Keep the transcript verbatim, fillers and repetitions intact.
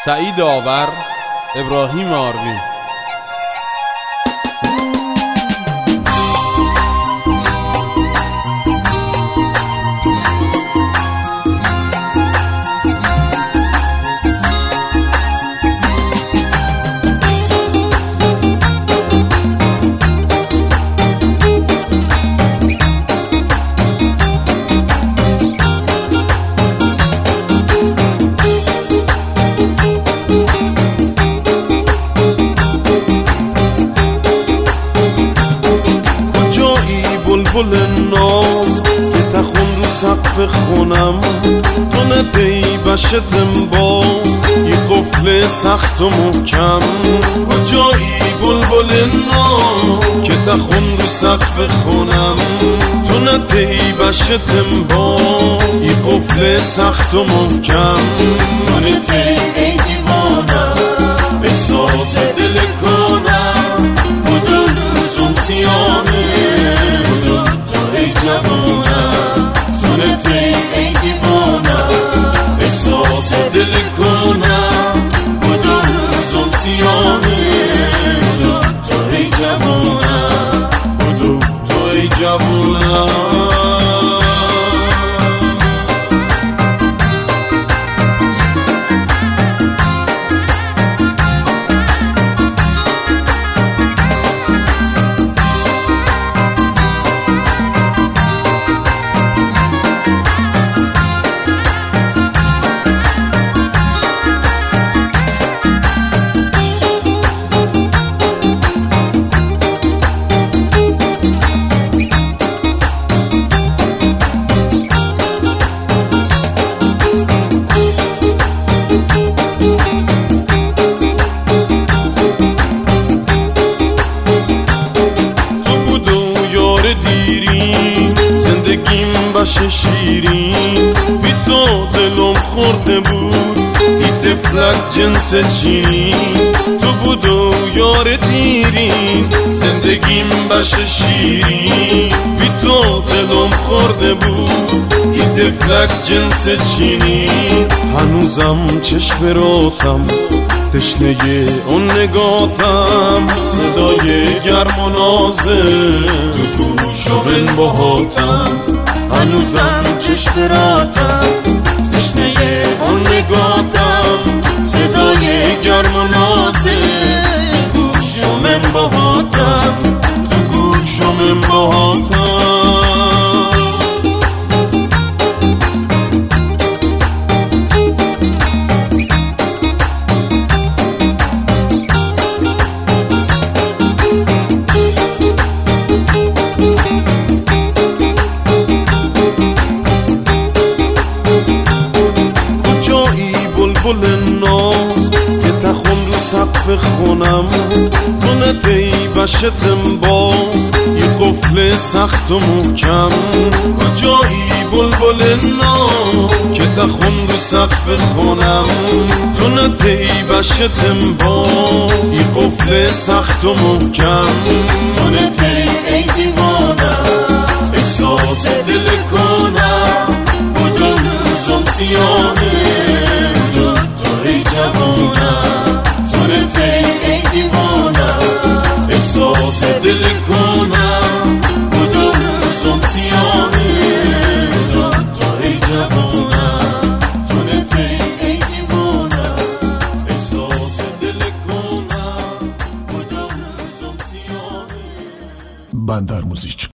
سعید آور، ابراهیم آروین. بلبل ناز که تخون رو سقف خونم، تو ندهی بشتم باز یه قفل سخت و محکم. کجایی بلبل ناز که تخون رو سقف خونم، تو ندهی بشتم باز یه قفل سخت و محکم. تو ندهی ای دیوانم احساس دل کنم، بودو روزم سیانه جوانم. تو ندهی ای دیوانم احساس دل کنم، بودو روزم سیانه. بودو تو ای جوانم، بودو تو ای جوانم. زندگیم باشه شیرین، بی تو دلم خورده بود ای طفلک جنس چینی. تو بود و یار دیرین، زندگیم باشه شیرین، بی تو دلم خورده بود ای طفلک جنس چینی. هنوزم چشم راتم تشنه اون نگاتم، صدای گرم و نازه تو گوش و من باهاتم. هنوزم چشم راتم تشنه اون نگاتم، صدای گرم و نازه تو گوش و من باهاتم، تو گوش و من باهاتم. بلبل ناز که تخون رو سقف خونم، تو ندهی بشتم باز یه قفل سخت و محکم. کجایی بلبل ناز که تخون رو سقف خونم، تو ندهی بشتم باز یه قفل سخت و محکم. تو ندهی ای دیوانم احساس دل کنم، بودو روزم سیانه جوانم. تو ندهی ای دیوانم احساس دل کنم، بودو روزم سیانه. بودو تو ای جوانم، تو ندهی ای دیوانم احساس دل کنم، بودو روزم سیانه. بندر موزیک.